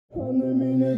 Она меня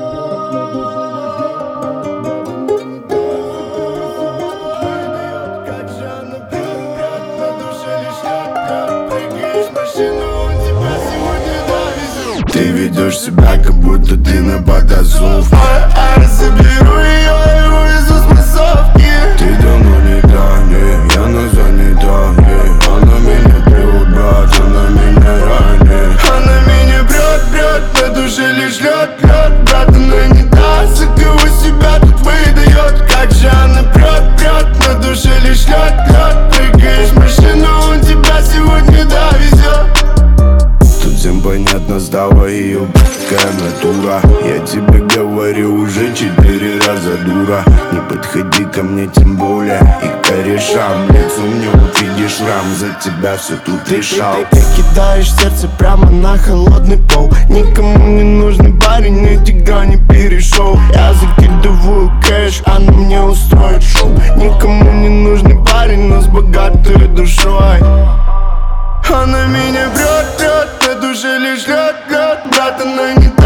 как же она прет, на душе лишь лед. Прыгаешь в машину, он тебя сегодня довезет. Ты ведешь себя, как будто ты на потасовке. Заберу ее и увезу с массовки. Ты давно не там, я на занятом. Она меня прет, брат, она меня ранит. Она меня прет, на душе лишь лед. Брат, она не даст, за кого себя тут выдает. Как же она прет, на душе лишь лед. Прыгаешь в машину, он тебя сегодня довезет. Тут всем понятно, стала ее б***кая натура. Я тебе говорю уже 4 раза, дура. Не подходи ко мне тем более и к корешам. Лицу мне увидишь шрам, за тебя все тут решал. Ты кидаешь сердце прямо на холодный пол. Никому не нужный парень, эти грани перешел. Я закидываю кэш, она мне устроит шоу. Никому не нужный парень, но с богатой душой. Она меня прет, на душе лишь лед. Брат, она не